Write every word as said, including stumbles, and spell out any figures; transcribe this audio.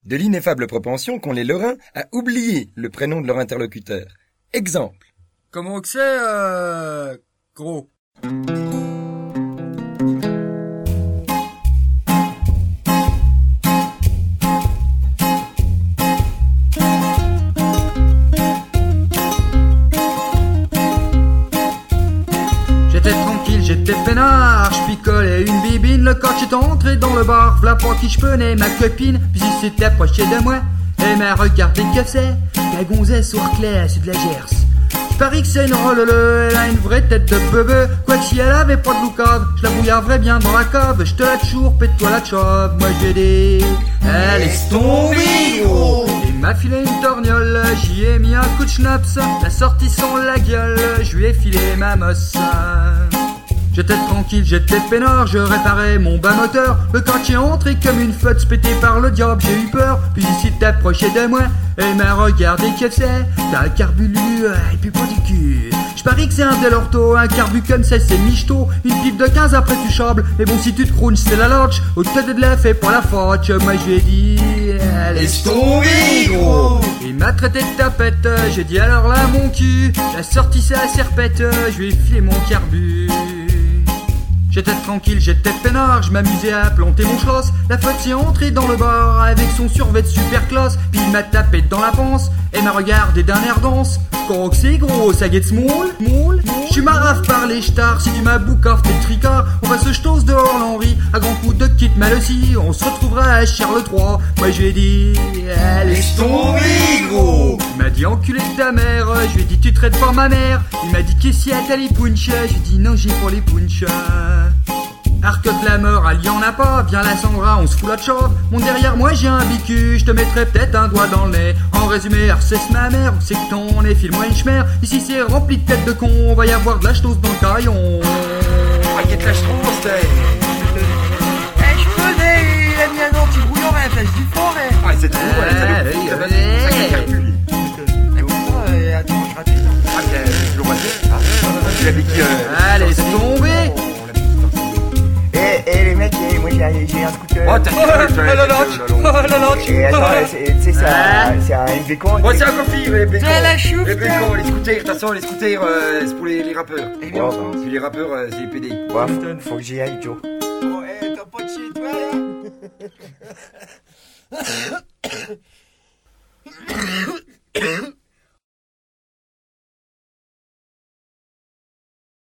de l'ineffable propension qu'ont les Lorrains à oublier le prénom de leur interlocuteur. Exemple. Comment que c'est, euh... gros? J'étais tranquille, j'étais peinard, j'picolais une bibine, le coach est entré dans le bar, v'là pour qui j'penais ma copine, puis il s'est approché de moi, et m'a regardé que c'est, la gonzesse au reclais, c'est de la Gers. J'parie que c'est une rolleule, elle a une vraie tête de bebe, quoique si elle avait pas de loucave, j'la bouillarderais bien dans la cave, j'te la chourpe et toi la chope, moi j'ai dit, elle est tombée gros. Il m'a filé une torgnole, j'y ai mis un coup de schnaps, la sortie sans la gueule, j'lui ai filé ma mosse. J'étais tranquille, j'étais peinard, je réparais mon bas moteur. Le coach est entré comme une flotte pété par le diable, j'ai eu peur. Puis il s'est approché de moi et m'a regardé que c'est. T'as un carbulu et puis pas du cul. J'parie que c'est un Delorto, un carbu comme ça c'est michto. Une pipe de quinze après tu chables, mais bon si tu te crunches c'est la lodge. Au tête de la fait pour la faute, moi j'ai dit laisse tomber gros. Il m'a traité de tapette, j'ai dit alors là mon cul. La sortie c'est la serpette, je lui ai filé mon carbu. J'étais tranquille, j'étais peinard, je m'amusais à planter mon schloss. La flotte s'est entrée dans le bar avec son survêt super classe. Puis il m'a tapé dans la panse et m'a regardé d'un air dense. Quand c'est gros, ça guette moule, moule. J'suis marave par les stars, si tu m'as boucaf t'es tricard. On va se jetos dehors l'Henri, à grands coups de kit mal aussi. On se retrouvera à Charles trois. Moi je lui ai dit, laisse tomber gros. Il m'a dit enculé de ta mère, je lui ai dit tu traites pas ma mère. Il m'a dit qu'est-ce qu'il y a t'as les punch, je lui ai dit non j'ai pas les punch. Arcote la mort, elle y en a pas, viens la Sandra, on se fout la chauve. Mon derrière moi j'ai un bicu, je te mettrai peut-être un doigt dans le nez. En résumé, c'est ma mère, où c'est que t'en es, file-moi une chmère. Ici c'est rempli de têtes de con, on va y avoir de la ch'tose dans le carillon. Ah, y'a de la ch'tose, t'es. Eh, je faisais, il a mis un anti-brouillon à la place du forêt. Ah, c'est trop, ouais, ça le fout, ça va, c'est ça calcule. Et pourquoi, attends, je rate. Ah, bien, je le vois bien. Tu l'as dit que. Allez, c'est tombé. Eh, eh les mecs, eh, moi j'ai j'ai un scooter. Oh, t'as dit Oh la notch, oh la notch. Et attends, c'est- tu sais, c'est un, c'est un M V con. Oh, c'est un coffee, les bécons. C'est la chouffe, Les bécons, les scooters, de toute façon, les scooters, euh, c'est pour les, les rappeurs. Eh bien, Oh, Puis les rappeurs, euh, c'est les P D. bah, faut, faut que j'y aille, Joe. bon, eh, t'as pas de chez toi, là?